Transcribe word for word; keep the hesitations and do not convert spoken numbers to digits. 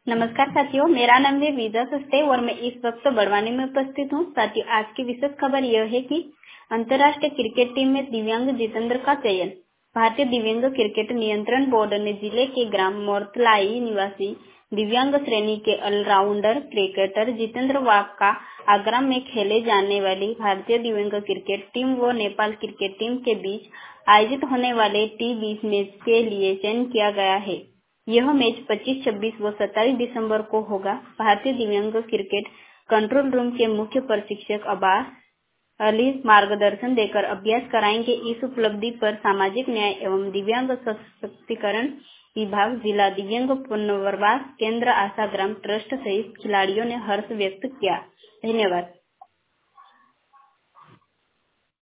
नमस्कार साथियों, मेरा नाम है विदा सस्ते और मैं इस वक्त बड़वानी में उपस्थित हूँ। साथियों, आज की विशेष खबर यह है कि अंतर्राष्ट्रीय क्रिकेट टीम में दिव्यांग जितेंद्र का चयन। भारतीय दिव्यांग क्रिकेट नियंत्रण बोर्ड ने जिले के ग्राम मोरतलाई निवासी दिव्यांग श्रेणी के ऑलराउंडर क्रिकेटर जितेंद्र वाघ का आगरा में खेले जाने वाली भारतीय दिव्यांग क्रिकेट टीम व नेपाल क्रिकेट टीम के बीच आयोजित होने वाले टी बीस मैच के लिए चयन किया गया है। यह मैच पच्चीस, छब्बीस व सत्ताईस दिसंबर को होगा। भारतीय दिव्यांग क्रिकेट कंट्रोल रूम के मुख्य प्रशिक्षक अब्बास अली मार्गदर्शन देकर अभ्यास कराएंगे। इस उपलब्धि पर सामाजिक न्याय एवं दिव्यांग सशक्तिकरण विभाग, जिला दिव्यांग पुनर्वास केंद्र, आशा ग्राम ट्रस्ट सहित खिलाड़ियों ने हर्ष व्यक्त किया। धन्यवाद।